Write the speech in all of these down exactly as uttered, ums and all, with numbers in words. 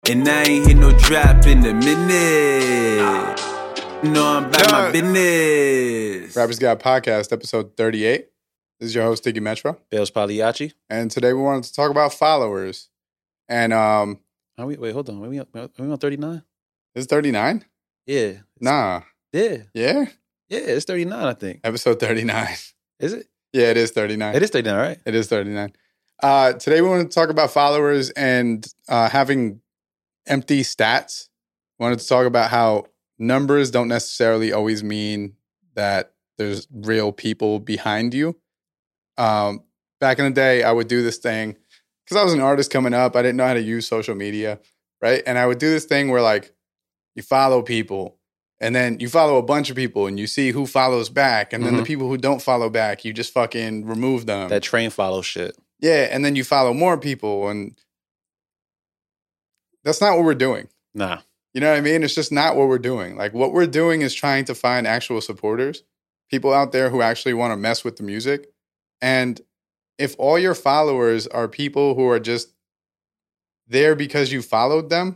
And I ain't hit no drop in a minute. No, I'm about Yeah. my business. Rappers Got Podcast, episode thirty-eight. This is your host, Diggy Metro. Bales Pagliacci. And today we wanted to talk about followers. And um, Are we, wait, hold on. Are we, are we on thirty-nine? this is thirty-nine? Yeah. Nah. Yeah. Yeah? Yeah, it's thirty-nine, I think. Episode thirty-nine. Is it? Yeah, it is thirty-nine. It is thirty-nine, right? It is thirty-nine. Uh, today we want to talk about followers and uh, having empty stats. We wanted to talk about how numbers don't necessarily always mean that there's real people behind you. Um, back in the day, I would do this thing because I was an artist coming up. I didn't know how to use social media, right? And I would do this thing where like you follow people and then you follow a bunch of people and you see who follows back. And then the Mhm. people who don't follow back, you just fucking remove them. That train follow shit. Yeah, and then you follow more people, and that's not what we're doing. Nah. You know what I mean? It's just not what we're doing. Like, what we're doing is trying to find actual supporters, people out there who actually want to mess with the music. And if all your followers are people who are just there because you followed them,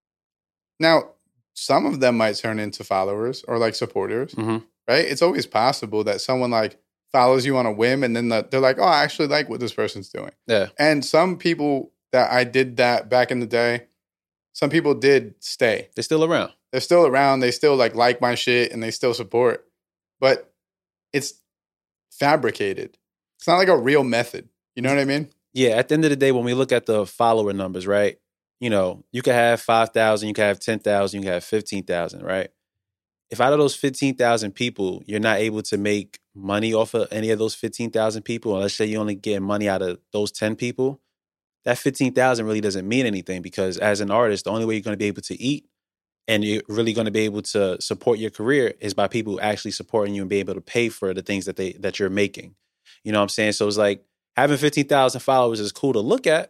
now, some of them might turn into followers or like supporters, Mm-hmm. right? It's always possible that someone like follows you on a whim and then the, they're like, oh, I actually like what this person's doing. Yeah. And some people that I did that back in the day, some people did stay. They're still around. They're still around. They still like like my shit and they still support. But it's fabricated. It's not like a real method. You know what I mean? Yeah, at the end of the day, when we look at the follower numbers, right? You know, you could have five thousand, you could have ten thousand, you could have fifteen thousand, right? If out of those fifteen thousand people, you're not able to make money off of any of those fifteen thousand people, and let's say you only get money out of those ten people, that fifteen thousand really doesn't mean anything because as an artist, the only way you're going to be able to eat and you're really going to be able to support your career is by people actually supporting you and be able to pay for the things that they that you're making. You know what I'm saying? So it's like having fifteen thousand followers is cool to look at,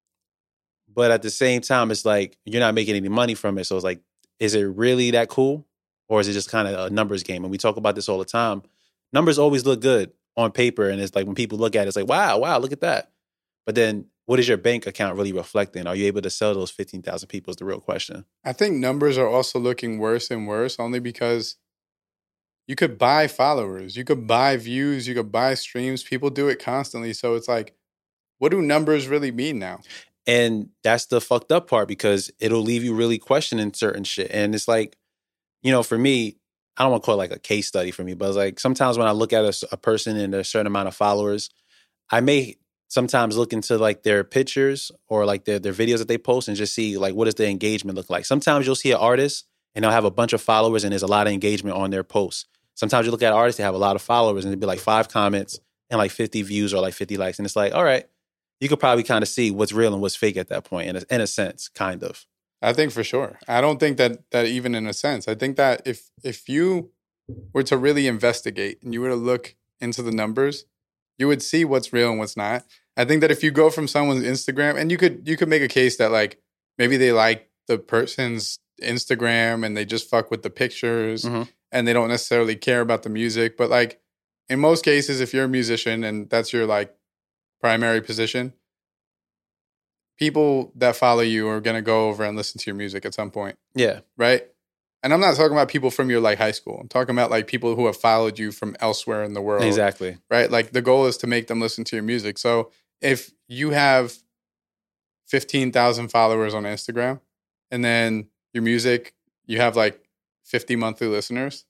but at the same time, it's like you're not making any money from it. So it's like, is it really that cool? Or is it just kind of a numbers game? And we talk about this all the time. Numbers always look good on paper. And it's like when people look at it, it's like, wow, wow, look at that. But then what is your bank account really reflecting? Are you able to sell those fifteen thousand people is the real question. I think numbers are also looking worse and worse only because you could buy followers, you could buy views, you could buy streams. People do it constantly. So it's like, what do numbers really mean now? And that's the fucked up part because it'll leave you really questioning certain shit. And it's like, you know, for me, I don't want to call it like a case study for me, but it's like sometimes when I look at a, a person and a certain amount of followers, I may sometimes look into like their pictures or like their, their videos that they post and just see like what does the engagement look like. Sometimes you'll see an artist and they'll have a bunch of followers and there's a lot of engagement on their posts. Sometimes you look at artists, they have a lot of followers and it'd be like five comments and like fifty views or like fifty likes. And it's like, all right, you could probably kind of see what's real and what's fake at that point in a, in a sense, kind of. I think for sure. I don't think that that even in a sense. I think that if if you were to really investigate and you were to look into the numbers, you would see what's real and what's not. I think that if you go from someone's Instagram and you could you could make a case that like maybe they like the person's Instagram and they just fuck with the pictures Mm-hmm. and they don't necessarily care about the music. But like in most cases, if you're a musician and that's your like primary position, people that follow you are going to go over and listen to your music at some point, Yeah. right? And I'm not talking about people from your like high school. I'm talking about like people who have followed you from elsewhere in the world, Exactly. right? Like the goal is to make them listen to your music. So if you have fifteen thousand followers on Instagram and then your music, you have like fifty monthly listeners,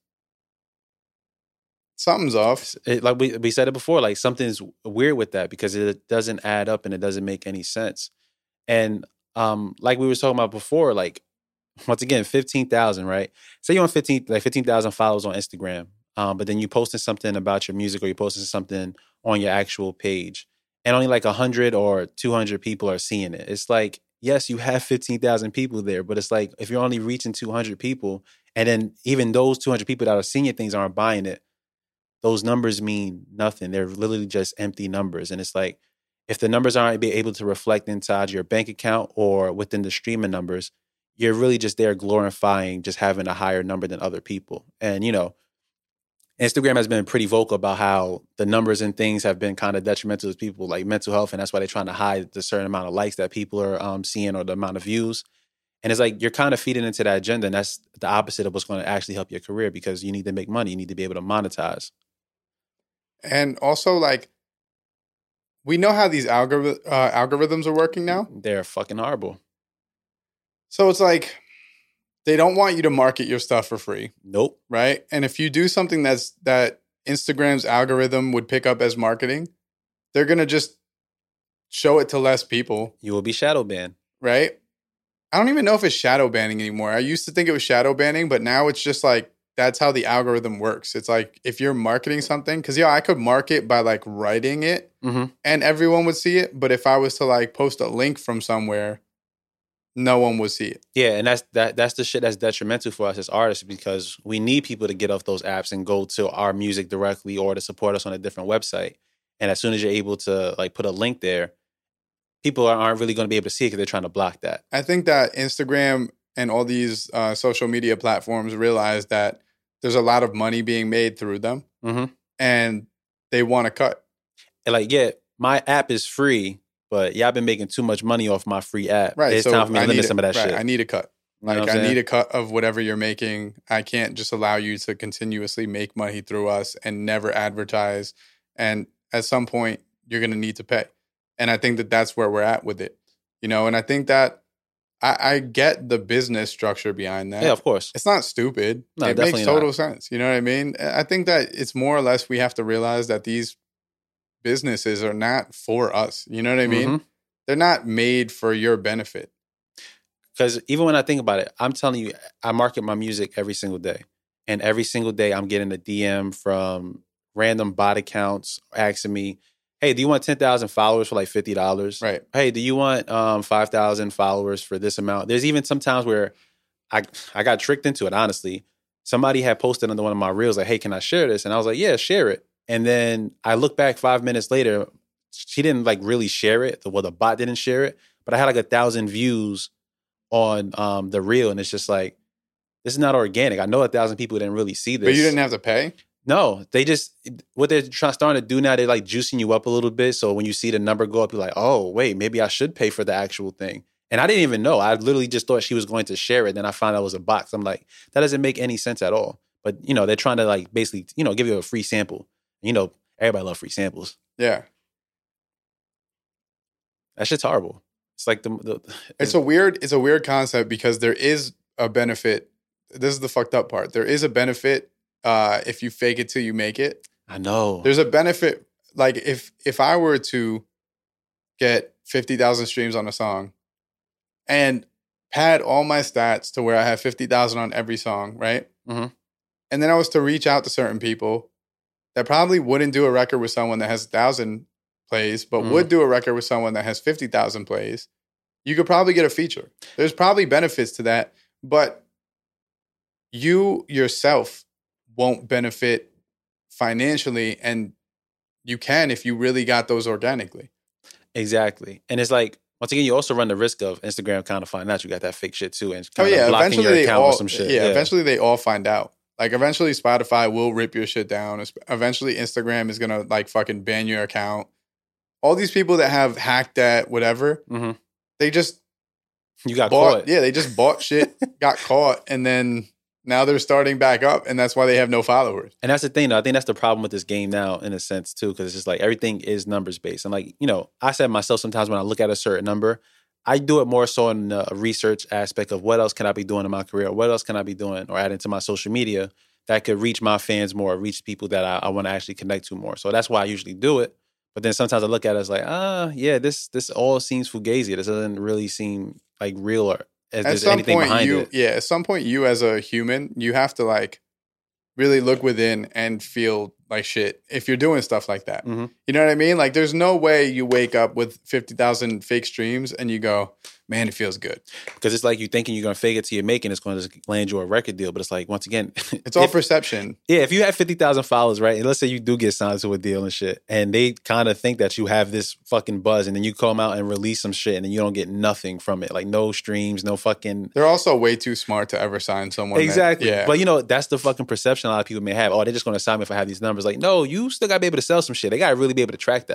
something's off. It, like we, we said it before, like something's weird with that because it doesn't add up and it doesn't make any sense. And um, like we were talking about before, like once again, fifteen thousand, right? Say you're on fifteen, like fifteen thousand followers on Instagram, um, but then you posting something about your music or you're posting something on your actual page and only like one hundred or two hundred people are seeing it. It's like, yes, you have fifteen thousand people there, but it's like if you're only reaching two hundred people and then even those two hundred people that are seeing your things aren't buying it, those numbers mean nothing. They're literally just empty numbers. And it's like, if the numbers aren't be able to reflect inside your bank account or within the streaming numbers, you're really just there glorifying just having a higher number than other people. And, you know, Instagram has been pretty vocal about how the numbers and things have been kind of detrimental to people like mental health. And that's why they're trying to hide the certain amount of likes that people are um, seeing or the amount of views. And it's like you're kind of feeding into that agenda, and that's the opposite of what's going to actually help your career because you need to make money. You need to be able to monetize. And also, like, we know how these algori- uh, algorithms are working now. They're fucking horrible. So it's like they don't want you to market your stuff for free. Nope. Right? And if you do something that's that Instagram's algorithm would pick up as marketing, they're going to just show it to less people. You will be shadow banned. Right? I don't even know if it's shadow banning anymore. I used to think it was shadow banning, but now it's just like that's how the algorithm works. It's like if you're marketing something, because yeah, I could market by like writing it Mm-hmm. and everyone would see it. But if I was to like post a link from somewhere, no one would see it. Yeah, and that's that. That's the shit that's detrimental for us as artists because we need people to get off those apps and go to our music directly or to support us on a different website. And as soon as you're able to like put a link there, people aren't really going to be able to see it because they're trying to block that. I think that Instagram and all these uh, social media platforms realize that there's a lot of money being made through them, Mm-hmm. and they want to cut. And like, yeah, my app is free, but yeah, I've been making too much money off my free app. Right. It's so time for me to I limit need some of that right, shit. I need a cut. You know Like what I'm I need saying? a cut of whatever you're making. I can't just allow you to continuously make money through us and never advertise. And at some point, you're going to need to pay. And I think that that's where we're at with it. You know, and I think that I, I get the business structure behind that. Yeah, of course. It's not stupid. No, it definitely makes total not. sense. You know what I mean? I think that it's more or less we have to realize that these businesses are not for us. You know what I mean? Mhm. They're not made for your benefit. Because even when I think about it, I'm telling you, I market my music every single day. And every single day I'm getting a D M from random bot accounts asking me, hey, do you want ten thousand followers for like fifty dollars? Right. Hey, do you want um, five thousand followers for this amount? There's even some times where I I got tricked into it, honestly. Somebody had posted under one of my reels like, hey, can I share this? And I was like, yeah, share it. And then I look back five minutes later, she didn't like really share it. Well, the bot didn't share it, but I had like a thousand views on um, the reel. And it's just like, this is not organic. I know a thousand people didn't really see this. But you didn't have to pay? No, they just, what they're trying, starting to do now, they're like juicing you up a little bit. So when you see the number go up, you're like, oh, wait, maybe I should pay for the actual thing. And I didn't even know. I literally just thought she was going to share it. Then I found out it was a box. I'm like, that doesn't make any sense at all. But, you know, they're trying to like basically, you know, give you a free sample. You know, everybody loves free samples. Yeah. That shit's horrible. It's like the, the It's a weird, it's a weird concept because there is a benefit. This is the fucked up part. There is a benefit uh, if you fake it till you make it. I know. There's a benefit. Like if if I were to get fifty thousand streams on a song and pad all my stats to where I have fifty thousand on every song, right? Mhm. And then I was to reach out to certain people that probably wouldn't do a record with someone that has one thousand plays, but Mhm. would do a record with someone that has fifty thousand plays, you could probably get a feature. There's probably benefits to that, but you yourself won't benefit financially, and you can if you really got those organically. Exactly. And it's like, once again, you also run the risk of Instagram kind of finding out you got that fake shit too. And Oh kind of yeah, blocking eventually your they account all or some shit. Yeah, eventually they all find out. Like eventually Spotify will rip your shit down. Eventually Instagram is gonna like fucking ban your account. All these people that have hacked that whatever, hmm they just You got bought. caught. Yeah, they just bought shit, got caught, and then now they're starting back up, and that's why they have no followers. And that's the thing, though. I think that's the problem with this game now, in a sense, too, because it's just like everything is numbers based. And like, you know, I said myself sometimes when I look at a certain number, I do it more so in the research aspect of what else can I be doing in my career? What else can I be doing or adding to my social media that could reach my fans more, reach people that I, I want to actually connect to more. So that's why I usually do it. But then sometimes I look at it as like, ah, yeah, this this all seems fugazi. This doesn't really seem like real or as At there's some anything point, behind you it. yeah, at some point, you as a human, you have to like really look within and feel like shit if you're doing stuff like that. Mhm. You know what I mean? Like, there's no way you wake up with fifty thousand fake streams and you go, man, it feels good. Because it's like you thinking you're going to fake it till you make it, and it's going to just land you a record deal. But it's like, once again, It's all if- perception. Yeah, if you have fifty thousand followers, right, and let's say you do get signed to a deal and shit, and they kind of think that you have this fucking buzz, and then you come out and release some shit, and then you don't get nothing from it. Like, no streams, no fucking... They're also way too smart to ever sign someone. that- Exactly. yeah. But, you know, that's the fucking perception a lot of people may have. Oh, they're just going to sign me if I have these numbers. Like, no, you still got to be able to sell some shit. They got to really be able to track that.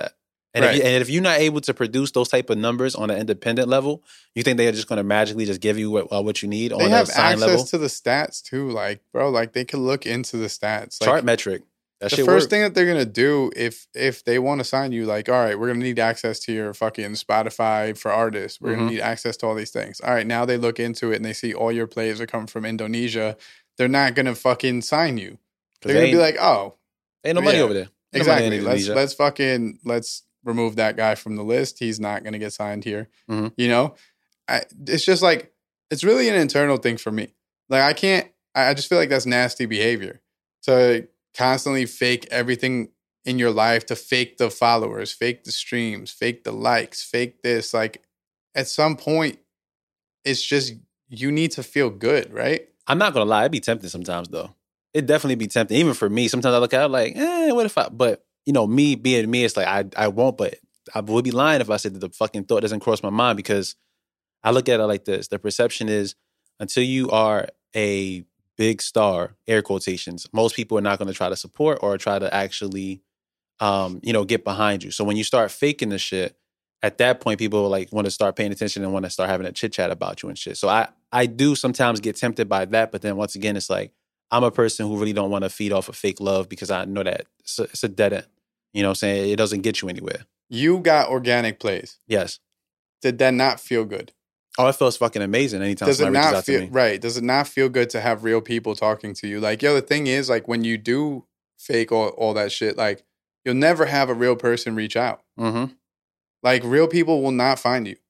And, Right. if you, and if you're not able to produce those type of numbers on an independent level, you think they're just going to magically just give you what, uh, what you need They on have a sign access level? to the stats too. Like, bro, like they can look into the stats. Like, Chart metric. That the shit first work. thing that they're gonna do if if they want to sign you, like, all right, we're gonna need access to your fucking Spotify for artists. We're Mhm. gonna need access to all these things. All right, now they look into it and they see all your plays are coming from Indonesia. They're not gonna fucking sign you. 'Cause They're gonna they be ain't- like, oh, Ain't no money yeah, over there. Ain't no money in exactly. Let's Indonesia. let's fucking let's remove that guy from the list. He's not gonna get signed here. Mhm. You know, I, it's just like it's really an internal thing for me. Like I can't. I I just feel like that's nasty behavior to constantly fake everything in your life, to fake the followers, fake the streams, fake the likes, fake this. Like at some point, it's just you need to feel good, right? I'm not gonna lie, it'd be tempting sometimes though. It'd definitely be tempting. Even for me, sometimes I look at it like, eh, what if I but you know, me being me, it's like I I won't, but I would be lying if I said that the fucking thought doesn't cross my mind because I look at it like this. The perception is until you are a big star, air quotations, most people are not gonna try to support or try to actually um, you know, get behind you. So when you start faking the shit, at that point, people like want to start paying attention and want to start having a chit chat about you and shit. So I, I do sometimes get tempted by that, but then once again, it's like I'm a person who really don't want to feed off of fake love because I know that it's a, it's a dead end. You know what I'm saying? It doesn't get you anywhere. You got organic plays. Yes. Did that not feel good? Oh, it feels fucking amazing anytime Does it somebody reaches not out feel to me. right? Does it not feel good to have real people talking to you? Like, yo, the thing is, like, when you do fake all, all that shit, like, you'll never have a real person reach out. Mm-hmm. Like, real people will not find you.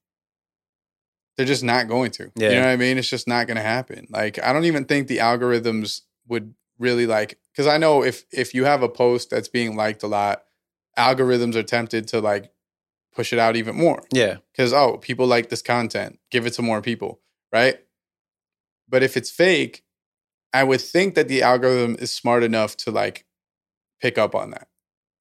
They're just not going to. Yeah. You know what I mean? It's just not going to happen. Like, I don't even think the algorithms would really like, because I know if if you have a post that's being liked a lot, algorithms are tempted to like push it out even more. Yeah. Because, oh, people like this content. Give it to more people, right? But if it's fake, I would think that the algorithm is smart enough to like pick up on that.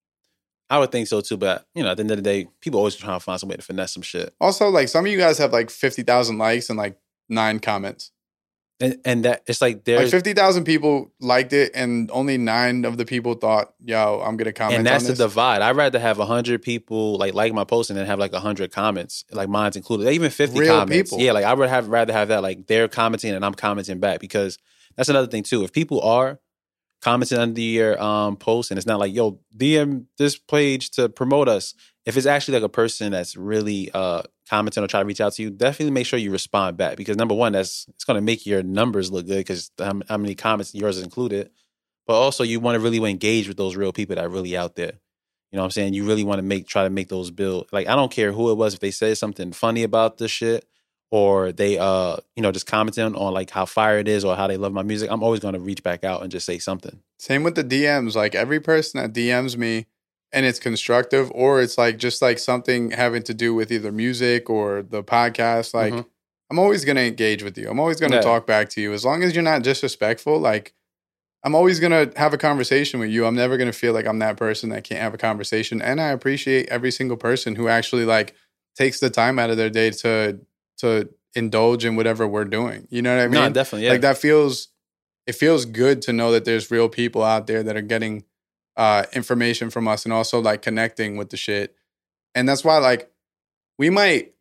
I would think so too, but you know, at the end of the day, people always trying to find some way to finesse some shit. Also, like some of you guys have like fifty thousand likes and like nine comments. And and that it's like Like there's fifty thousand people liked it and only nine of the people thought, yo, I'm going to comment and that's on the this. divide. I'd rather have one hundred people like like my post and then have like one hundred comments, like mine's included. Even fifty Real comments. people. Yeah, like I would have rather have that like they're commenting and I'm commenting back because that's another thing too. If people are commenting under your um, post and it's not like, yo, D M this page to promote us. If it's actually like a person that's really uh, commenting or trying to reach out to you, definitely make sure you respond back because number one, that's it's going to make your numbers look good because how, how many comments yours is included. But also you want to really engage with those real people that are really out there. You know what I'm saying? You really want to make try to make those build. Like I don't care who it was if they said something funny about this shit or they uh you know just commenting on like how fire it is or how they love my music. I'm always going to reach back out and just say something. Same with the D Ms. Like every person that D Ms me and it's constructive or it's like just like something having to do with either music or the podcast, like Mhm. I'm always going to engage with you. I'm always going to Yeah. talk back to you. As long as you're not disrespectful, like I'm always going to have a conversation with you. I'm never going to feel like I'm that person that can't have a conversation. And I appreciate every single person who actually like takes the time out of their day to to indulge in whatever we're doing. You know what I mean? No, definitely. Yeah. Like that feels it feels good to know that there's real people out there that are getting uh information from us and also like connecting with the shit. And that's why like we might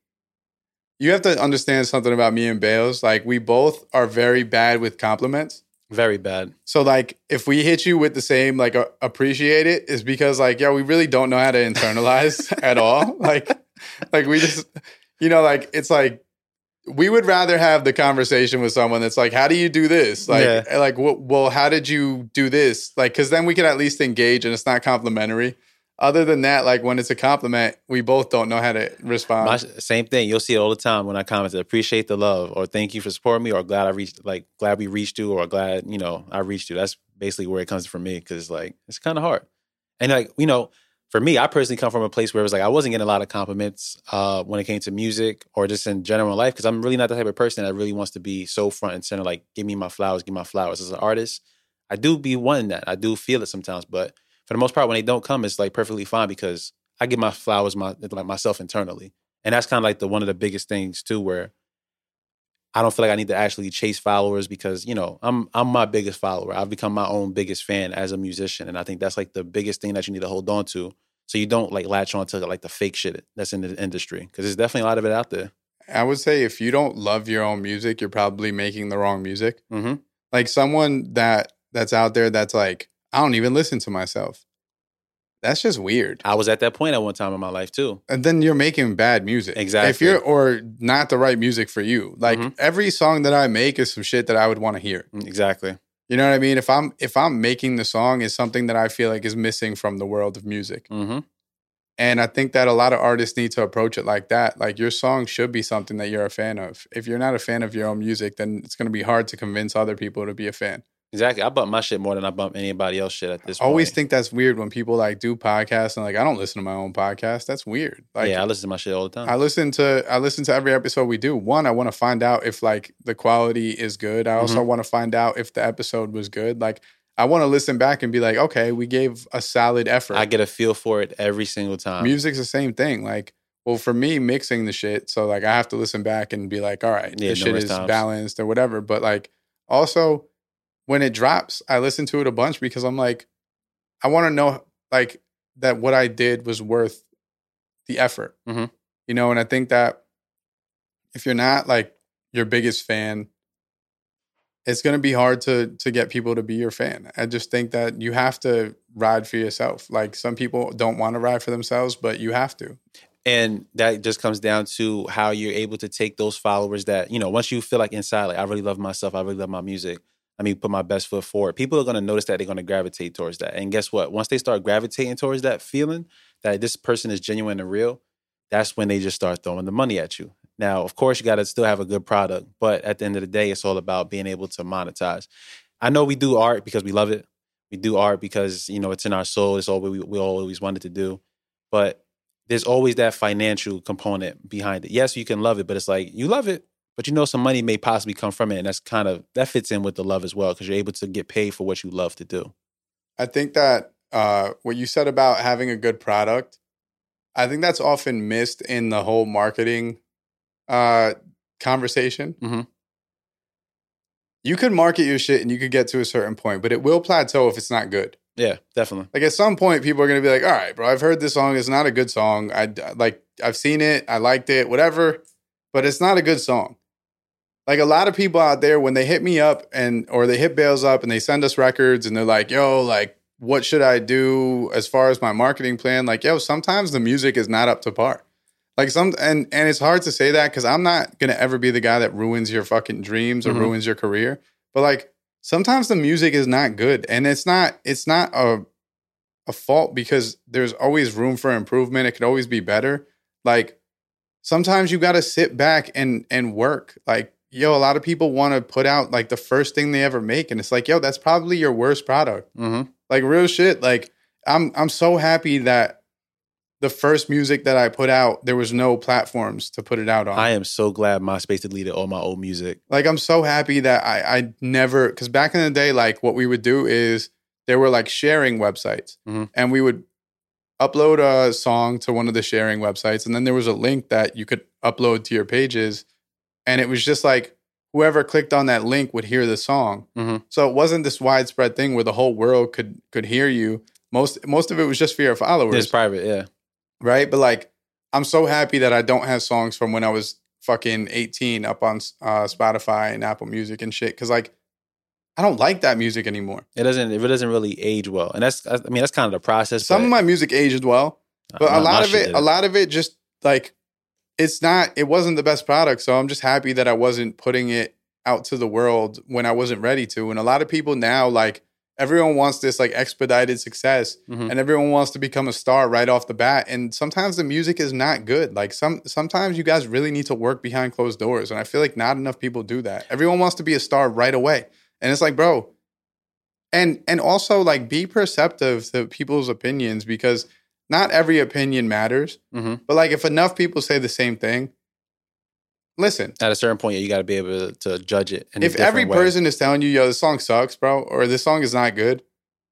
you have to understand something about me and Bales. Like we both are very bad with compliments. Very bad. So like if we hit you with the same like uh, appreciate it is because like yeah, we really don't know how to internalize at all. Like like we just you know like it's like we would rather have the conversation with someone that's like, how do you do this? Like, Yeah. like, well, how did you do this? Like, cause then we can at least engage and it's not complimentary. Other than that, like when it's a compliment, we both don't know how to respond. My, same thing. You'll see it all the time when I comment, appreciate the love or thank you for supporting me or glad I reached, like glad we reached you or glad, you know, I reached you. That's basically where it comes from me. Cause like, it's kind of hard. And like, you know, for me, I personally come from a place where it was like, I wasn't getting a lot of compliments uh, when it came to music or just in general life. Cause I'm really not the type of person that really wants to be so front and center. Like, give me my flowers, give me my flowers. As an artist, I do be wanting that. I do feel it sometimes, but for the most part, when they don't come, it's like perfectly fine because I give my flowers my like myself internally. And that's kind of like the one of the biggest things too, where I don't feel like I need to actually chase followers because, you know, I'm I'm my biggest follower. I've become my own biggest fan as a musician. And I think that's like the biggest thing that you need to hold on to So you don't like latch on to like the fake shit that's in the industry because there's definitely a lot of it out there. I would say if you don't love your own music, you're probably making the wrong music. Mm-hmm. Like someone that that's out there that's like, I don't even listen to myself. That's just weird. I was at that point at one time in my life too. And then you're making bad music. Exactly. If you're, or not the right music for you. Like Mhm. every song that I make is some shit that I would want to hear. Exactly. You know what I mean? If I'm if I'm making the song, is something that I feel like is missing from the world of music. Mm-hmm. And I think that a lot of artists need to approach it like that. Like your song should be something that you're a fan of. If you're not a fan of your own music, then it's going to be hard to convince other people to be a fan. Exactly. I bump my shit more than I bump anybody else shit at this I point. always think that's weird when people like do podcasts and like, I don't listen to my own podcast. That's weird. Like, yeah, I listen to my shit all the time. I listen to I listen to every episode we do. One, I want to find out if like the quality is good. I also Mhm. want to find out if the episode was good. Like I want to listen back and be like, okay, we gave a solid effort. I get a feel for it every single time. Music's the same thing. Like, well, for me, mixing the shit, so like I have to listen back and be like, all right, Yeah, this shit numerous is times. balanced or whatever. But like also when it drops, I listen to it a bunch because I'm like, I want to know like that what I did was worth the effort. Mhm. You know, and I think that if you're not like your biggest fan, it's going to be hard to to get people to be your fan. I just think that you have to ride for yourself. Like some people don't want to ride for themselves, but you have to. And that just comes down to how you're able to take those followers that, you know, once you feel like inside, like, I really love myself, I really love my music, let me put my best foot forward. People are going to notice that, they're going to gravitate towards that. And guess what? Once they start gravitating towards that feeling that this person is genuine and real, that's when they just start throwing the money at you. Now, of course, you got to still have a good product, but at the end of the day, it's all about being able to monetize. I know we do art because we love it. We do art because, you know, it's in our soul. It's all we, we always wanted to do. But there's always that financial component behind it. Yes, you can love it, but it's like, you love it, but you know some money may possibly come from it. And that's kind of, that fits in with the love as well because you're able to get paid for what you love to do. I think that uh, what you said about having a good product, I think that's often missed in the whole marketing uh, conversation. Mhm. You could market your shit and you could get to a certain point, but it will plateau if it's not good. Yeah, definitely. Like at some point, people are going to be like, all right, bro, I've heard this song. It's not a good song. I like, I've seen it. I liked it, whatever, but it's not a good song. Like a lot of people out there, when they hit me up and, or they hit Bales up and they send us records and they're like, yo, like, what should I do as far as my marketing plan? Like, yo, sometimes the music is not up to par. Like some, and, and it's hard to say that because I'm not going to ever be the guy that ruins your fucking dreams or Mhm. ruins your career. But like, sometimes the music is not good, and it's not it's not a a fault because there's always room for improvement. It could always be better. Like sometimes you got to sit back and and work. Like yo, a lot of people want to put out like the first thing they ever make, and it's like yo, that's probably your worst product. Mm-hmm. Like real shit. Like I'm I'm so happy that the first music that I put out, there was no platforms to put it out on. I am so glad MySpace deleted all my old music. Like, I'm so happy that I, I never, because back in the day, like, what we would do is there were like sharing websites, Mhm. and we would upload a song to one of the sharing websites, and then there was a link that you could upload to your pages, and it was just like whoever clicked on that link would hear the song. Mhm. So it wasn't this widespread thing where the whole world could could hear you. Most most of it was just for your followers. It's private, yeah. Right? But like, I'm so happy that I don't have songs from when I was fucking eighteen up on uh, Spotify and Apple Music and shit. Cause like, I don't like that music anymore. It doesn't. It doesn't really age well, and that's. I mean, that's kind of the process. Some but of my music aged well, but my- a my lot of shit it, did a lot of it just like, it's not, it wasn't the best product. So I'm just happy that I wasn't putting it out to the world when I wasn't ready to. And a lot of people now, like, everyone wants this like expedited success, Mhm. and everyone wants to become a star right off the bat. And sometimes the music is not good. Like some, sometimes you guys really need to work behind closed doors. And I feel like not enough people do that. Everyone wants to be a star right away. And it's like, bro, and, and also like be perceptive to people's opinions, because not every opinion matters. Mhm. But like if enough people say the same thing, listen. At a certain point, yeah, you got to be able to, to judge it. In a If every different way. person is telling you, yo, this song sucks, bro, or this song is not good.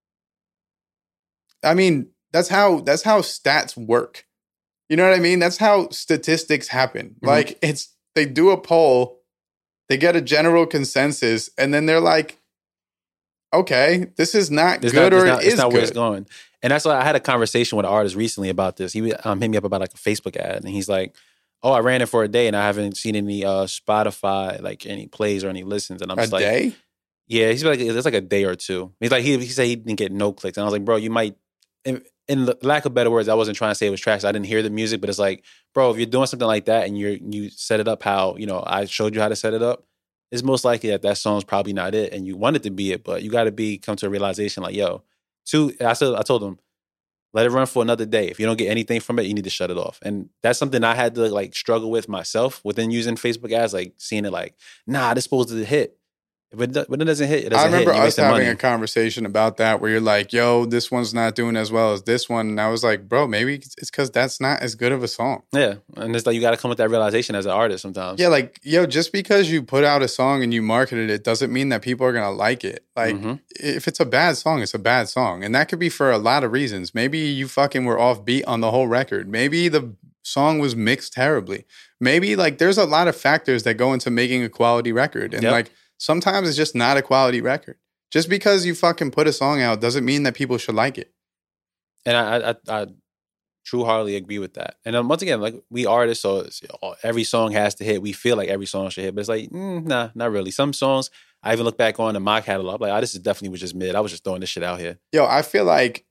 I mean, that's how that's how stats work. You know what I mean? That's how statistics happen. Mhm. Like it's they do a poll, they get a general consensus, and then they're like, okay, this is not It's good not, or it's not, it it's is not good. where it's going. And that's why I had a conversation with an artist recently about this. He um, hit me up about like a Facebook ad, and he's like, "Oh, I ran it for a day, and I haven't seen any uh, Spotify like any plays or any listens." And I'm A just like, day? "Yeah." He's like, "It's like a day or two." He's like, he he said he didn't get no clicks, and I was like, "Bro, you might." In, in lack of better words, I wasn't trying to say it was trash. I didn't hear the music, but it's like, bro, if you're doing something like that and you you set it up how you know I showed you how to set it up, it's most likely that that song's probably not it, and you want it to be it, but you got to be come to a realization like, yo, two. I said, I told him, let it run for another day. If you don't get anything from it, you need to shut it off. And that's something I had to like struggle with myself within using Facebook ads, like seeing it like, nah, this supposed to hit. If it, do- when it doesn't hit, it doesn't I remember hit. You us wasting having money. a conversation about that where you're like, yo, this one's not doing as well as this one. And I was like, bro, maybe it's because that's not as good of a song. Yeah, and it's like you got to come with that realization as an artist sometimes. Yeah, like, yo, just because you put out a song and you marketed it doesn't mean that people are going to like it. Like, Mhm. if it's a bad song, it's a bad song. And that could be for a lot of reasons. Maybe you fucking were off beat on the whole record. Maybe the song was mixed terribly. Maybe, like, there's a lot of factors that go into making a quality record. And, Yep. like, sometimes it's just not a quality record. Just because you fucking put a song out doesn't mean that people should like it. And I, I, I true heartedly agree with that. And um, once again, like we artists, so it's, every song has to hit. We feel like every song should hit, but it's like, mm, nah, not really. Some songs, I even look back on in my catalog, I'm like, oh, this is definitely was just mid. I was just throwing this shit out here. Yo, I feel like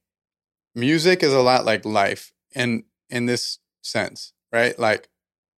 music is a lot like life in in this sense, right? Like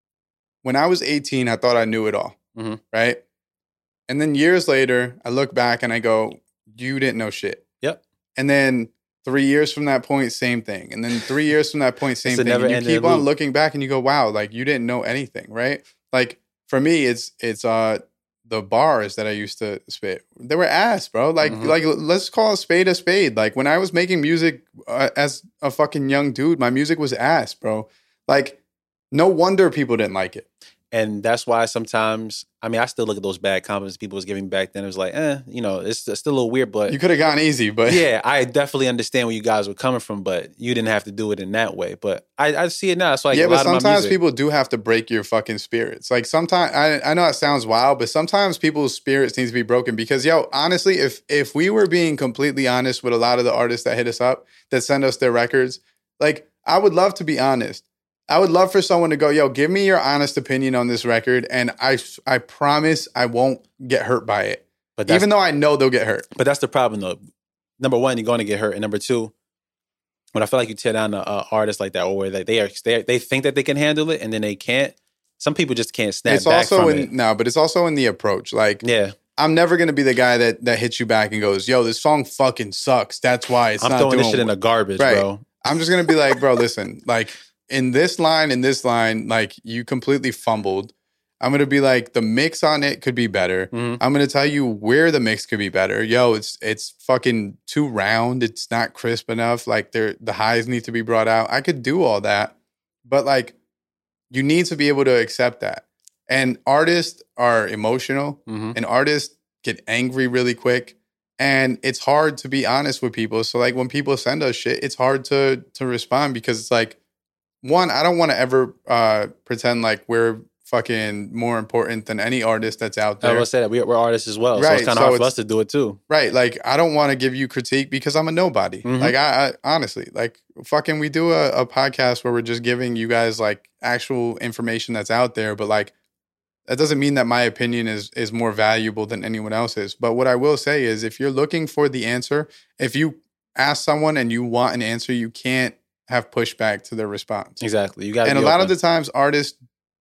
when I was eighteen, I thought I knew it all, Mhm. right? And then years later, I look back and I go, you didn't know shit. Yep. And then three years from that point, same thing. And then three years from that point, same It's a thing. And you never-ending keep on loop. looking back and you go, wow, like you didn't know anything, right? Like for me, it's it's uh the bars that I used to spit. They were ass, bro. Like Mhm. like let's call a spade a spade. Like when I was making music uh, as a fucking young dude, my music was ass, bro. Like no wonder people didn't like it. And that's why sometimes, I mean, I still look at those bad comments people was giving back then. It was like, eh, you know, it's, it's still a little weird, but You could have gone easy, but yeah, I definitely understand where you guys were coming from, but you didn't have to do it in that way. But I, I see it now. It's like yeah, a but lot of my sometimes music. people do have to break your fucking spirits. Like sometimes I, I know it sounds wild, but sometimes people's spirits need to be broken because yo, honestly, if if we were being completely honest with a lot of the artists that hit us up that send us their records, like I would love to be honest. I would love for someone to go, yo, give me your honest opinion on this record, and I I promise I won't get hurt by it, but that's, even though I know they'll get hurt. but that's the problem, though. Number one, you're going to get hurt, and number two, when I feel like you tear down an uh, artist like that, or where they they, are, they they think that they can handle it, and then they can't. Some people just can't snap It's back also from in it. no, but it's also in the approach. Like Yeah, I'm never gonna be the guy that that hits you back and goes, yo, this song fucking sucks. That's why it's I'm not throwing doing this shit in the garbage, Right. bro. I'm just gonna be like, bro, listen, like in this line, in this line, like you completely fumbled. I'm gonna be like, the mix on it could be better. Mhm. I'm gonna tell you where the mix could be better. Yo, it's it's fucking too round. It's not crisp enough. Like there, the highs need to be brought out. I could do all that, but like, you need to be able to accept that. And artists are emotional, Mhm. and artists get angry really quick. And it's hard to be honest with people. So like when people send us shit, it's hard to to respond because it's like, one, I don't want to ever uh, pretend like we're fucking more important than any artist that's out I there. will say that we, we're artists as well, so Right, it's kind of so hard for it's- us to do it too. Right. Like I don't want to give you critique because I'm a nobody. Mhm. Like I, I honestly, like fucking we do a, a podcast where we're just giving you guys like actual information that's out there, but like that doesn't mean that my opinion is is more valuable than anyone else's. But what I will say is if you're looking for the answer, if you ask someone and you want an answer, you can't have pushback to their response. Exactly. You got And a lot of the times artists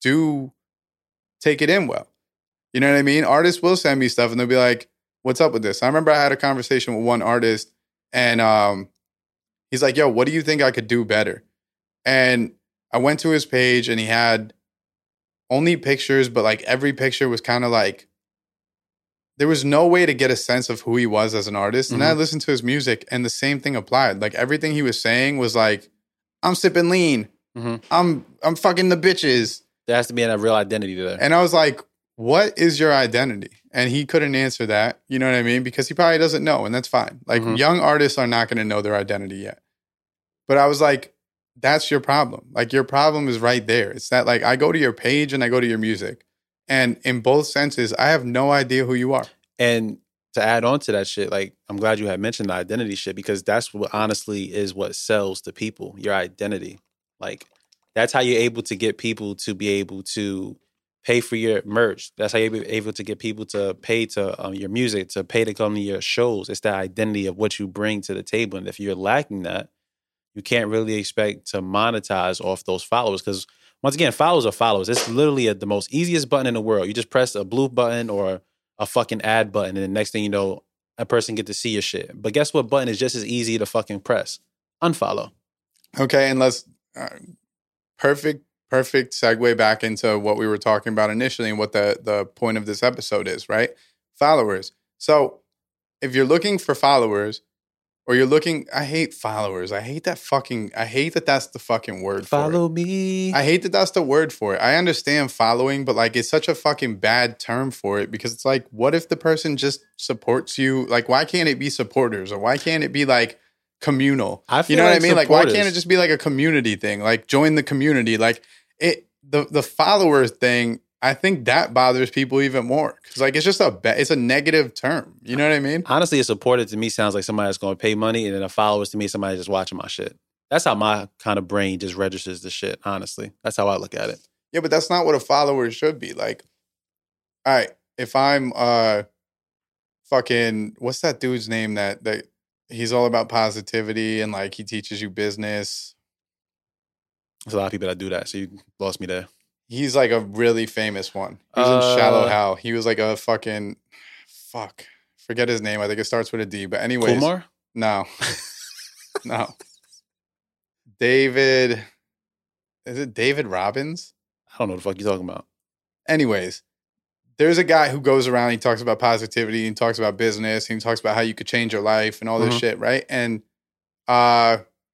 do take it in well. You know what I mean? Artists will send me stuff and they'll be like, what's up with this? I remember I had a conversation with one artist and um, he's like, yo, what do you think I could do better? And I went to his page and he had only pictures, but like every picture was kind of like, there was no way to get a sense of who he was as an artist. And Mhm. I listened to his music and the same thing applied. Like everything he was saying was like, I'm sipping lean. Mhm. I'm I'm fucking the bitches. there has to be a real identity there. And I was like, what is your identity? And he couldn't answer that. You know what I mean? Because he probably doesn't know, and that's fine. Like Mhm. young artists are not going to know their identity yet. But I was like, that's your problem. Like your problem is right there. It's that like I go to your page and I go to your music. And in both senses, I have no idea who you are. And to add on to that shit, like, I'm glad you had mentioned the identity shit, because that's what honestly is what sells to people, your identity. Like, that's how you're able to get people to be able to pay for your merch. That's how you're able to get people to pay to um, your music, to pay to come to your shows. It's that identity of what you bring to the table. And if you're lacking that, you can't really expect to monetize off those followers, because once again, followers are followers. It's literally a, the most easiest button in the world. You just press a blue button or a fucking ad button, and the next thing you know, a person get to see your shit. But guess what button is just as easy to fucking press? Unfollow. Okay, and let's uh, perfect, perfect segue back into what we were talking about initially and what the the point of this episode is, right? Followers. So if you're looking for followers, or you're looking, I hate followers. I hate that fucking, I hate that that's the fucking word for it. Follow me. I hate that that's the word for it. I understand following, but like it's such a fucking bad term for it, because it's like, what if the person just supports you? Like, why can't it be supporters, or why can't it be like communal? I feel you know like what I mean? Like, why supporters. can't it just be like a community thing? Like, join the community. Like it, the the followers thing, I think that bothers people even more, because like it's just a ba- it's a negative term. You know what I mean? Honestly, a supporter to me sounds like somebody that's going to pay money, and then a followers to me, somebody just watching my shit. That's how my kind of brain just registers the shit, honestly. That's how I look at it. Yeah, but that's not what a follower should be. Like, all right, if I'm uh fucking, what's that dude's name that that he's all about positivity and like he teaches you business? There's a lot of people that do that, so you lost me there. He's like a really famous one. He was Uh, in Shallow Hal. He was like a fucking fuck. Forget his name. I think it starts with a D. But anyways, Kumar? no, no. David, is it David Robbins? I don't know what the fuck you're talking about. Anyways, there's a guy who goes around, he talks about positivity, he talks about business, he talks about how you could change your life and all this Mhm. shit, right? And uh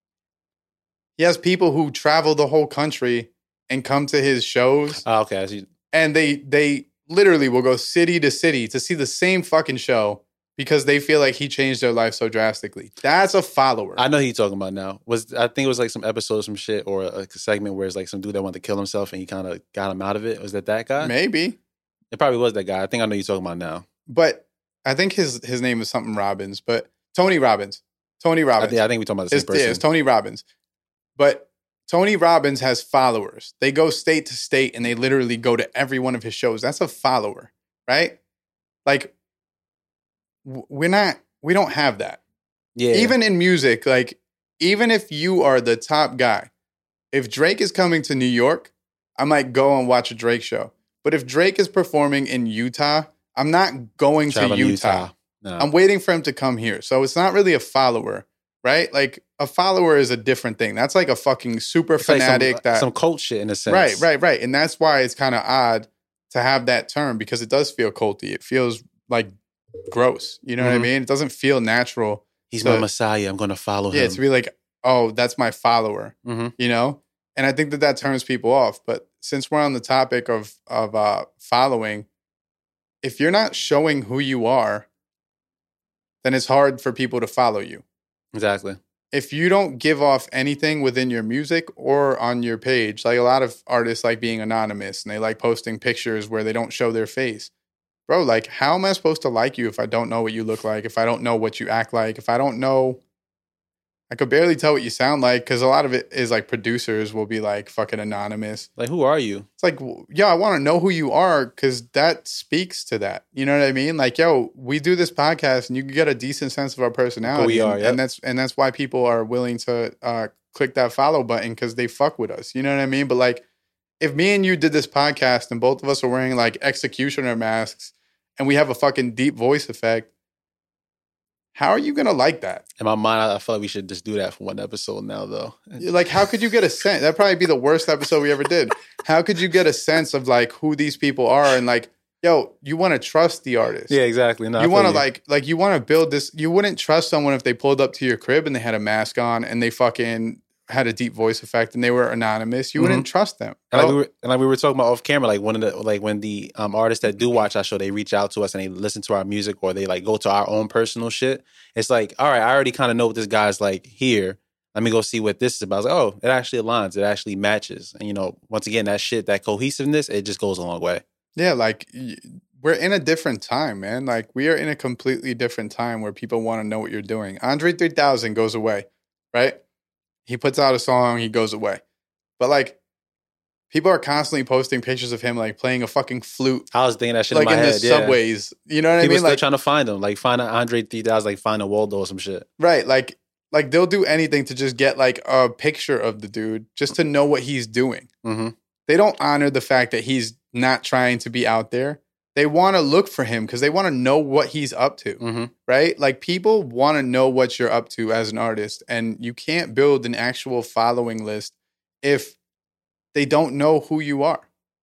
he has people who travel the whole country and come to his shows, Oh, okay. I see. and they they literally will go city to city to see the same fucking show because they feel like he changed their life so drastically. That's a follower. I know who you're talking about now. Was I think it was like some episode, some shit, or a segment where it's like some dude that wanted to kill himself and he kind of got him out of it. Was that that guy? Maybe. It probably was that guy. I think I know who you're talking about now. But I think his his name is something Robbins, but Tony Robbins. Tony I Robbins. think, I think we're talking about the same It's, person. yeah, it's Tony Robbins. But Tony Robbins has followers. They go state to state and they literally go to every one of his shows. That's a follower, right? Like, w- we're not, we don't have that. yeah. Even in music, like, even if you are the top guy, if Drake is coming to New York, I might go and watch a Drake show. But if Drake is performing in Utah, I'm not going Traveling to to Utah. Utah. No. I'm waiting for him to come here. So it's not really a follower, right? Like a follower is a different thing. That's like a fucking super It's like fanatic some, that some cult shit in a sense. right, right, right. And that's why it's kind of odd to have that term, because it does feel culty. It feels like gross. You know what I Mhm. mean? It doesn't feel natural. He's So- my messiah. I'm going to follow Yeah, him. to be like, oh, that's my follower. Mhm. You know? And I think that that turns people off. But since we're on the topic of of uh, following, if you're not showing who you are, then it's hard for people to follow you. Exactly. If you don't give off anything within your music or on your page, like a lot of artists like being anonymous and they like posting pictures where they don't show their face. Bro, like, how am I supposed to like you if I don't know what you look like, if I don't know what you act like, if I don't know, I could barely tell what you sound like, because a lot of it is like producers will be like fucking anonymous. Like, who are you? It's like, w- yeah, I want to know who you are because that speaks to that. You know what I mean? Like, yo, we do this podcast and you can get a decent sense of our personality. we are, and, yep. and that's and that's why people are willing to uh, click that follow button, because they fuck with us. You know what I mean? But like, if me and you did this podcast and both of us are wearing like executioner masks and we have a fucking deep voice effect, how are you gonna like that? In my mind, I feel like we should just do that for one episode now, though. Like, how could you get a sense? That'd probably be the worst episode we ever did. How could you get a sense of like who these people are and like, yo, you want to trust the artist? Yeah, exactly. No, I you feel want to like, like you want to build this. You wouldn't trust someone if they pulled up to your crib and they had a mask on and they fucking had a deep voice effect and they were anonymous. You wouldn't trust them. And like, Oh, we were, and like we were talking about off camera, like one of the like when the um, artists that do watch our show, they reach out to us and they listen to our music or they like go to our own personal shit. It's like, all right, I already kind of know what this guy's like here. Let me go see what this is about. I was like, oh, it actually aligns. It actually matches. And you know, once again, that shit, that cohesiveness, it just goes a long way. yeah, like y- we're in a different time, man. Like we are in a completely different time where people want to know what you're doing. Andre three thousand goes away, right? He puts out a song, he goes away. But like people are constantly posting pictures of him like playing a fucking flute. I was thinking that shit like in my in head. the yeah. subways. You know what People I mean? still Like trying to find him. Like find an Andre three thousand, like find a Waldo or some shit. right, like like they'll do anything to just get like a picture of the dude just to know what he's doing. Mm-hmm. They don't honor the fact that he's not trying to be out there. They want to look for him because they want to know what he's up to, Mm-hmm. right? Like people want to know what you're up to as an artist, and you can't build an actual following list if they don't know who you are.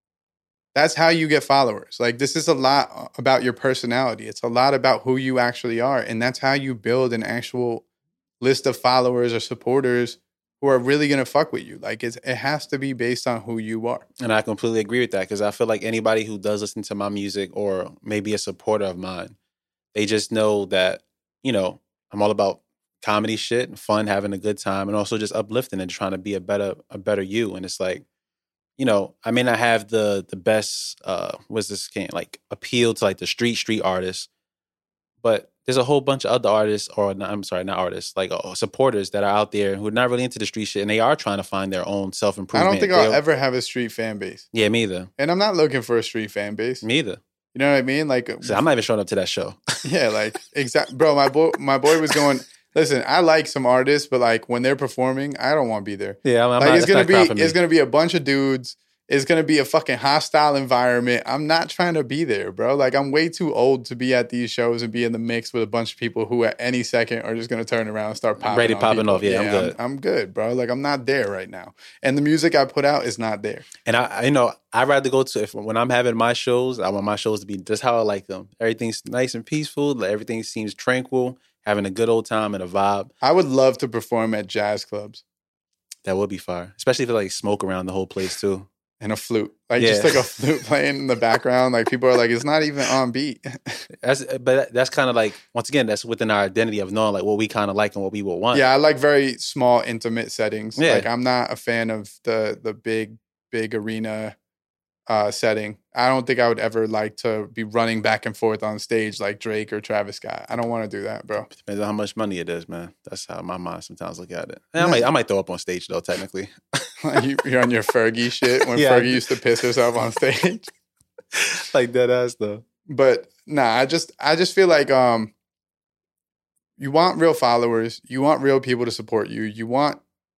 That's how you get followers. Like this is a lot about your personality. It's a lot about who you actually are, and that's how you build an actual list of followers or supporters who are really going to fuck with you. Like it's, it has to be based on who you are. And I completely agree with that because I feel like anybody who does listen to my music or maybe a supporter of mine, they just know that, you know, I'm all about comedy shit and fun, having a good time, and also just uplifting and trying to be a better a better you. And it's like, you know, I may not have the the best, uh, what's this can like appeal to like the street street artists, but there's a whole bunch of other artists, or not, I'm sorry, not artists, like uh, supporters that are out there who are not really into the street shit, and they are trying to find their own self I improvement. don't think I'll ever have a street fan base. Yeah, me either. And I'm not looking for a street fan base. Me either. You know what I mean? Like, So I'm not even showing up to that show. yeah, like exact, bro. My boy, my boy was going. Listen, I like some artists, but like when they're performing, I don't want to be there. Yeah, I'm, I'm like not, it's gonna not be, it's gonna be a bunch of dudes. It's gonna be a fucking hostile environment. I'm not trying to be there, bro. Like I'm way too old to be at these shows and be in the mix with a bunch of people who at any second are just gonna turn around and start popping. Ready on popping people. off. Yeah, I'm good. I'm, I'm good, bro. Like I'm not there right now, and the music I put out is not there. And I, you know, I'd rather go to if when I'm having my shows, I want my shows to be just how I like them. Everything's nice and peaceful. Like, everything seems tranquil, having a good old time and a vibe. I would love to perform at jazz clubs. That would be fire, especially if it like smoke around the whole place too. And a flute, like Yeah. just like a flute playing in the background. Like people are like, it's not even on beat. That's but that's kind of like, once again, that's within our identity of knowing like what we kind of like and what we would want. Yeah, I like very small, intimate settings. Yeah. Like I'm not a fan of the the big, big arena uh, setting. I don't think I would ever like to be running back and forth on stage like Drake or Travis Scott. I don't want to do that, bro. Depends on how much money it is, man. That's how my mind sometimes look at it. And I might I might throw up on stage though, technically. you, you're on your Fergie shit when Yeah. Fergie used to piss herself on stage. Like that ass though. But nah, I just I just feel like um you want real followers, you want real people to support you, you want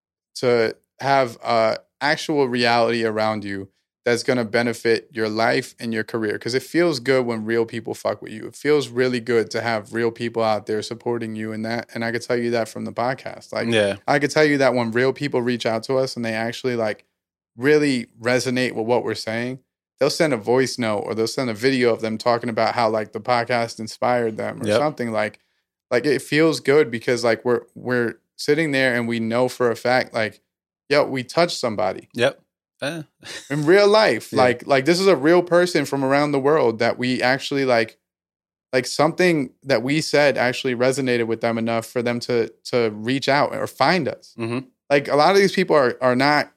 to have uh actual reality around you that's going to benefit your life and your career, because it feels good when real people fuck with you. It feels really good to have real people out there supporting you in that. And I could tell you that from the podcast. Like Yeah. I could tell you that when real people reach out to us and they actually like really resonate with what we're saying, they'll send a voice note or they'll send a video of them talking about how like the podcast inspired them or Yep. something. Like, like it feels good because like we're, we're sitting there and we know for a fact, like, yo, we touched somebody Yep. Eh. in real life. Yeah. Like, like this is a real person from around the world that we actually like, like something that we said actually resonated with them enough for them to, to reach out or find us. Mhm. Like a lot of these people are, are not,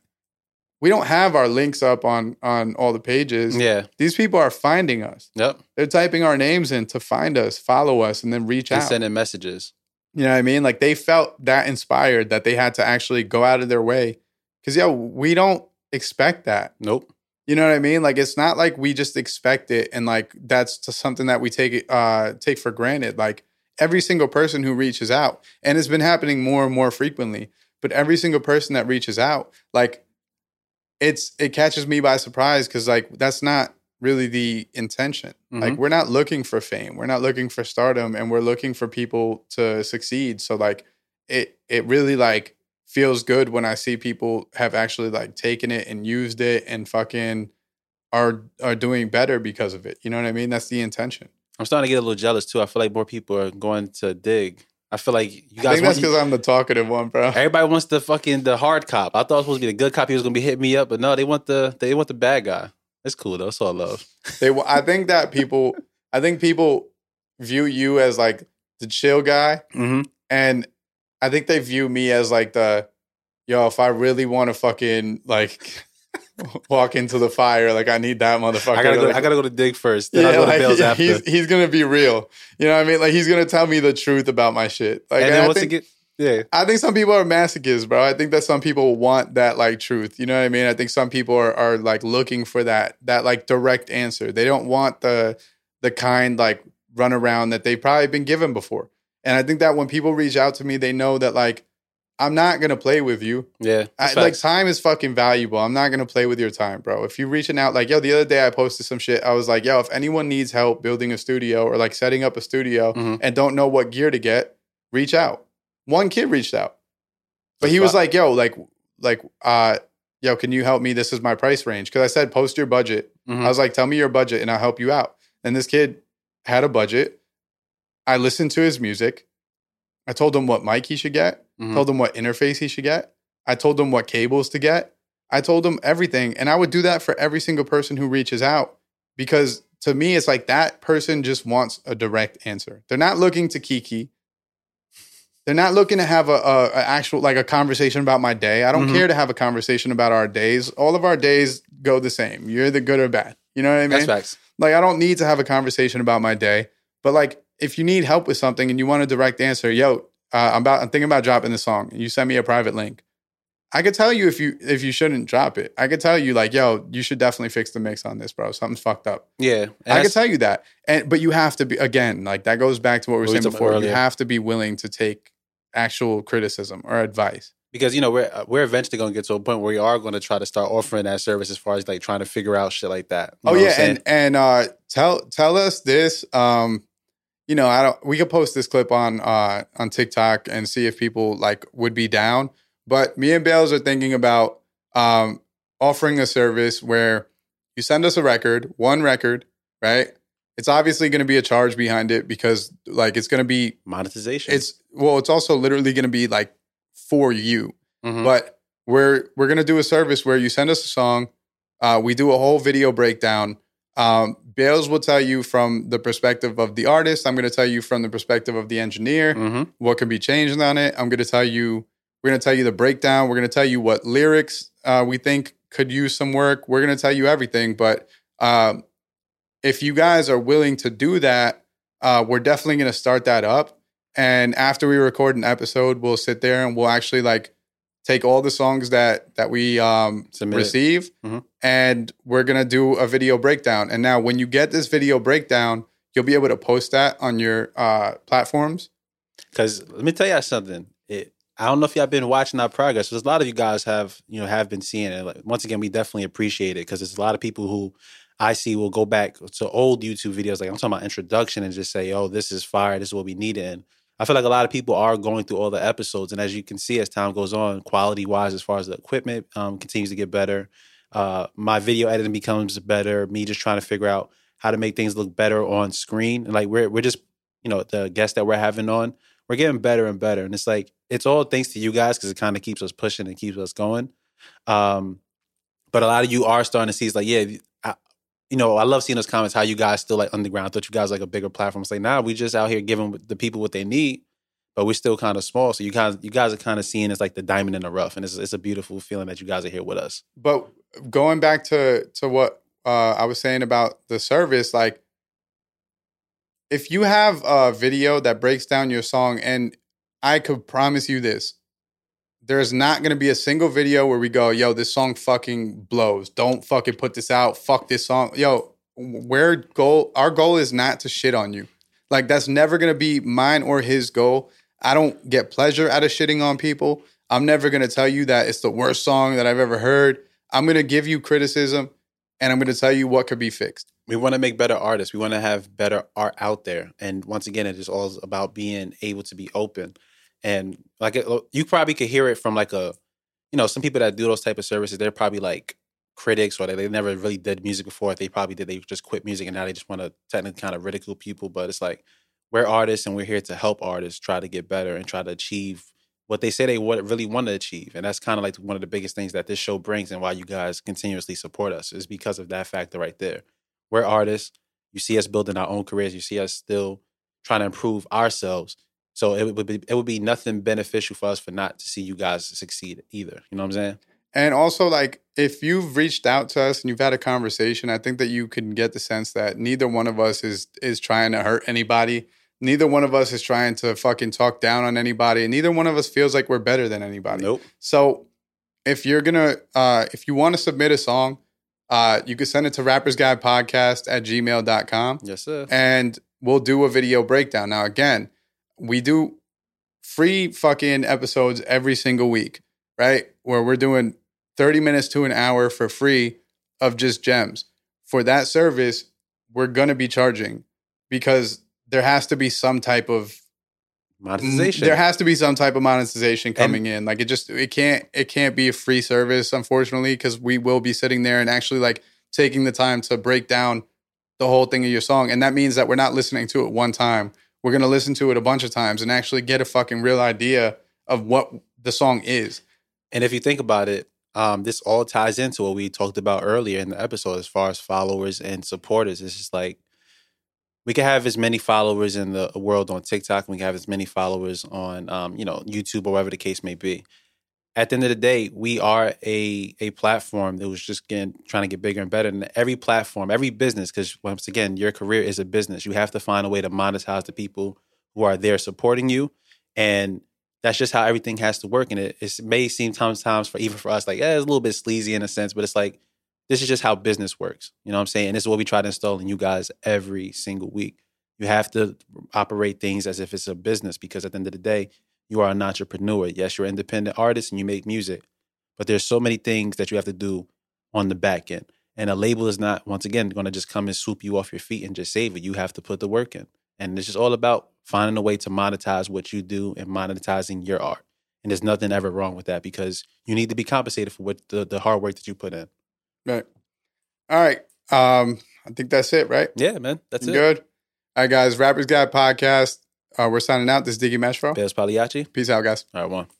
we don't have our links up on, on all the pages. Yeah. These people are finding us. Yep. They're typing our names in to find us, follow us, and then reach And out. sending messages. You know what I mean? Like they felt that inspired that they had to actually go out of their way. Cause yeah, we don't expect that. Nope. You know what I mean? Like it's not like we just expect it and like that's just something that we take uh take for granted. Like every single person who reaches out, and it's been happening more and more frequently, but every single person that reaches out, like it's it catches me by surprise because like that's not really the intention. Mhm. Like we're not looking for fame. We're not looking for stardom, and we're looking for people to succeed. So like it it really like feels good when I see people have actually like taken it and used it and fucking are are doing better because of it. You know what I mean? That's the intention. I'm starting to get a little jealous too. I feel like more people are going to dig. I feel like you I guys think that's want, because I'm the talkative one, bro. everybody wants the fucking the hard cop. I thought it was supposed to be the good cop. He was gonna be hitting me up, but no, they want the they want the bad guy. It's cool though. It's all love. They, I think that people, I think people view you as like the chill guy, Mm-hmm. and I think they view me as like the, yo, if I really want to fucking like walk into the fire. Like, I need that motherfucker. I gotta go. Like, I gotta go to dig first. Then yeah, I'll go to like, Bales yeah, after. he's he's gonna be real. You know what I mean? Like, he's gonna tell me the truth about my shit. Like, and then I once think, it get, yeah, I think some people are masochists, bro. I think that some people want that like truth. You know what I mean? I think some people are are like looking for that that like direct answer. They don't want the the kind like runaround that they've probably been given before. And I think that when people reach out to me, they know that like I'm not gonna play with you. yeah. I, like time is fucking valuable. I'm not gonna play with your time, bro. If you're reaching out, like yo, the other day I posted some shit. I was like, yo, if anyone needs help building a studio or like setting up a studio Mhm. and don't know what gear to get, reach out. One kid reached out, but That's he was fine. like, yo, like, like, uh, yo, can you help me? This is my price range. Cause I said, post your budget. Mhm. I was like, tell me your budget and I'll help you out. And this kid had a budget. I listened to his music. I told him what mic he should get. Mhm. Told him what interface he should get. I told him what cables to get. I told him everything. And I would do that for every single person who reaches out because to me, it's like that person just wants a direct answer. They're not looking to kiki. They're not looking to have a, a, a actual like a conversation about my day. I don't Mhm. care to have a conversation about our days. All of our days go the same. You're the good or bad. You know what I mean? That's facts. Like I don't need to have a conversation about my day. But like if you need help with something and you want a direct answer, yo, uh, I'm about I'm thinking about dropping the song. You send me a private link. I could tell you if you if you shouldn't drop it. I could tell you like, yo, you should definitely fix the mix on this, bro. Something's fucked up. Yeah, and I could that's- tell you that. And but you have to be again, like that goes back to what we were What we saying talked before. You earlier. have to be willing to take actual criticism or advice. because you know we're uh, we're eventually going to get to a point where we are going to try to start offering that service as far as like trying to figure out shit like that. You Oh know what yeah, I'm saying? and and uh, tell tell us this. Um, you know, I don't. We could post this clip on uh, on TikTok and see if people like would be down. But me and Bales are thinking about um, offering a service where you send us a record, one record, right? It's obviously going to be a charge behind it because like it's going to be monetization. it's well, it's also literally going to be like for you. Mhm. But we're we're gonna do a service where you send us a song, uh, we do a whole video breakdown. Um, Bales will tell you from the perspective of the artist. I'm gonna tell you from the perspective of the engineer Mhm. what could be changed on it. I'm gonna tell you we're gonna tell you the breakdown. We're gonna tell you what lyrics uh, we think could use some work. We're gonna tell you everything. But um, if you guys are willing to do that, uh, we're definitely gonna start that up. And after we record an episode, we'll sit there and we'll actually like take all the songs that that we um, Submit it. receive, Mhm. and we're gonna do a video breakdown. And now, when you get this video breakdown, you'll be able to post that on your uh, platforms. Because let me tell y'all something. It, I don't know if y'all been watching our progress. There's a lot of you guys have, you know, have been seeing it. Like, once again, we definitely appreciate it because there's a lot of people who I see will go back to old YouTube videos. Like I'm talking about introduction and just say, "Oh, this is fire. This is what we needed." And I feel like a lot of people are going through all the episodes, and as you can see, as time goes on, quality wise, as far as the equipment um, continues to get better. Uh, my video editing becomes better. Me just trying to figure out how to make things look better on screen. And like we're we're just, you know, the guests that we're having on, we're getting better and better. And it's like it's all thanks to you guys because it kind of keeps us pushing and keeps us going. Um, but a lot of you are starting to see it's like, yeah, I, you know, I love seeing those comments. How you guys still like underground? I thought you guys like a bigger platform. It's like, nah, we just out here giving the people what they need, but we're still kind of small. So you guys, you guys are kind of seeing it's like the diamond in the rough, and it's it's a beautiful feeling that you guys are here with us. But going back to to what uh, I was saying about the service, like if you have a video that breaks down your song, and I could promise you this, there's not going to be a single video where we go, yo, this song fucking blows. Don't fucking put this out. Fuck this song. Yo, where goal, our goal is not to shit on you. Like that's never going to be mine or his goal. I don't get pleasure out of shitting on people. I'm never going to tell you that it's the worst song that I've ever heard. I'm going to give you criticism and I'm going to tell you what could be fixed. We want to make better artists. We want to have better art out there. And once again, it is all about being able to be open. And like it, you probably could hear it from like a, you know, some people that do those type of services, they're probably like critics or they, they never really did music before. They probably did. They just quit music and now they just want to technically kind of ridicule people. But it's like we're artists and we're here to help artists try to get better and try to achieve what they say they would really want to achieve. And that's kind of like one of the biggest things that this show brings and why you guys continuously support us is because of that factor right there. We're artists. You see us building our own careers. You see us still trying to improve ourselves. So it would be it would be nothing beneficial for us for not to see you guys succeed either. You know what I'm saying? And also, like, if you've reached out to us and you've had a conversation, I think that you can get the sense that neither one of us is is trying to hurt anybody. Neither one of us is trying to fucking talk down on anybody. And neither one of us feels like we're better than anybody. Nope. So if you're going to, uh, if you want to submit a song, uh, you can send it to rappers guide podcast at gmail dot com. Yes, sir. And we'll do a video breakdown. Now, again, we do free fucking episodes every single week, right? Where we're doing thirty minutes to an hour for free of just gems. For that service, we're going to be charging because there has to be some type of monetization. There has to be some type of monetization coming and, in. Like it just it can't it can't be a free service, unfortunately, because we will be sitting there and actually like taking the time to break down the whole thing of your song. And that means that we're not listening to it one time. We're going to listen to it a bunch of times and actually get a fucking real idea of what the song is. And if you think about it, um, this all ties into what we talked about earlier in the episode as far as followers and supporters. It's just like, we can have as many followers in the world on TikTok. And we can have as many followers on, um, you know, YouTube or whatever the case may be. At the end of the day, we are a a platform that was just getting, trying to get bigger and better. And every platform, every business, because once again, your career is a business. You have to find a way to monetize the people who are there supporting you. And that's just how everything has to work. And it, it may seem sometimes for even for us, like, yeah, it's a little bit sleazy in a sense, but it's like, this is just how business works. You know what I'm saying? And this is what we try to install in you guys every single week. You have to operate things as if it's a business because at the end of the day, you are an entrepreneur. Yes, you're an independent artist and you make music, but there's so many things that you have to do on the back end. And a label is not, once again, going to just come and swoop you off your feet and just save it. You have to put the work in. And it's just all about finding a way to monetize what you do and monetizing your art. And there's nothing ever wrong with that because you need to be compensated for what the, the hard work that you put in. Right. All right. Um, I think that's it, right? Yeah, man. That's you it. Good. All right, guys. Rappers Guide Podcast. Uh, we're signing out. This is Diggy Meshfro. Bez Pagliacci. Peace out, guys. All right, one.